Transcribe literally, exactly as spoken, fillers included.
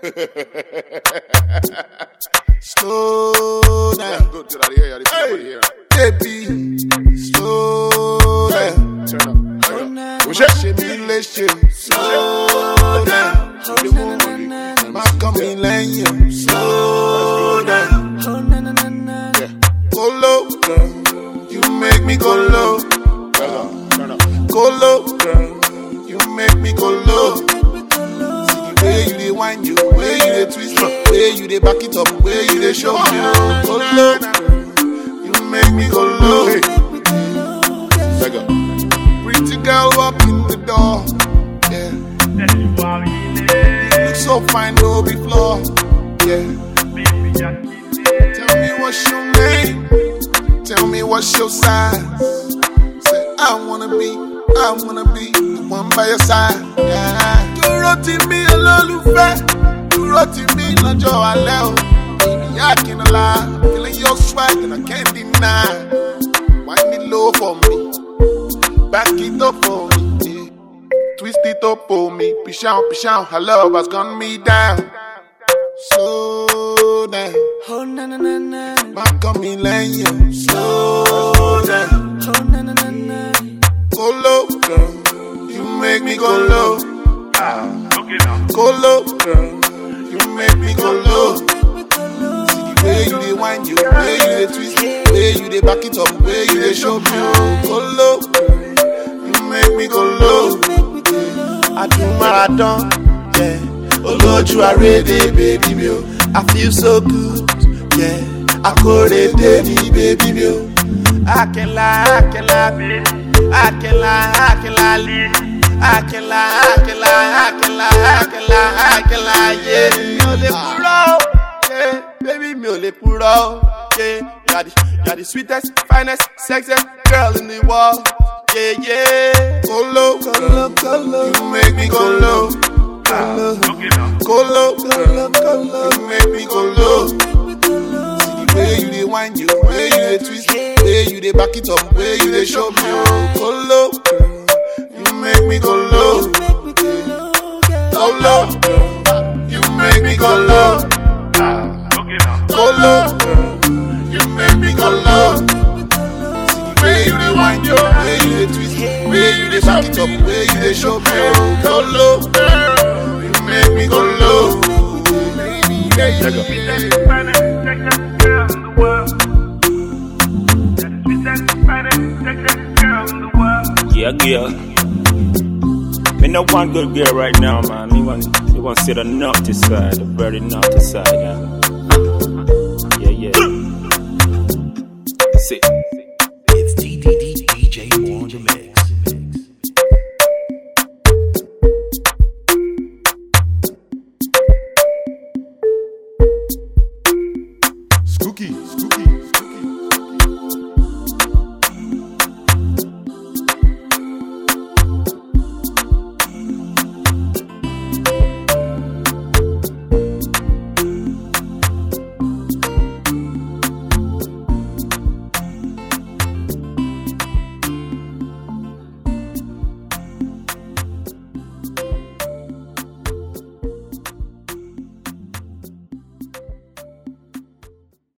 Slow down. Go to that here, Hey, baby, slow down. Turn up. Turn up. Push it, me slow down. My coming lane, slow down. Go low, girl. You make me go low. Turn up. Go low, girl. You make me go low. See the way you dey whine, you way you dey twist, way you dey back it up, way you dey show me. Go low, girl. You make me go low. Let go. Pretty girl walk in the door. Yeah. You look so fine, no be flaw. Yeah. Tell me what's your name. Tell me what's your size. Say I wanna be, I wanna be the one by your side. Yeah. Dúró tì mí olólùfẹ́, dúró tì mí lọ́jọ́ alẹ́ o. Baby, I can't lie, feeling your swag and I can't deny. Wind it low for me, back it up for me, yeah. Twist it up for me, push out, push out. Her love has gone me down. Slow down, Oh na na na na, my coming lane, slow down. oh na na na na. Go low, girl. You make me go low. Ah. Go low, girl. You make me go low. See the way you dey whine, you way you dey twist, way you dey back it up, way you dey show me. Go low, girl. You make me go low. I do marathon, yeah. Olójú arére, baby mi o. I feel so good, yeah. Akóredé ni baby mi o. I can't lie, I can't lie, baby. I can't lie, I can't lie, I can't lie, I can't lie, I can't lie, I can't lie, I can't lie, yeah. Mi ò lè purọ́, yeah. Baby, mi ò lè purọ́, yeah. You're the, you're the sweetest, finest, sexiest girl in the world, yeah, yeah. Go low, go low, go low. You make me go low. Go low, go low, go low, go low. You make me go low. See the way you dey whine, you way you dey twist, way you dey back it up, way you dey show me. Go low, you make me go low. Go low, you make me go low. Go low, you make me go low. See the way you dey whine, you way you dey twist, way you dey back it up, way you dey show me. Go low, you make me go low. Baby, yeah, yeah. Yeah, yeah. Me no one good girl right now, man. Me want, me want to see the naughty side, the very naughty side, yeah. Yeah, yeah. See. It's D D D D J on the mix.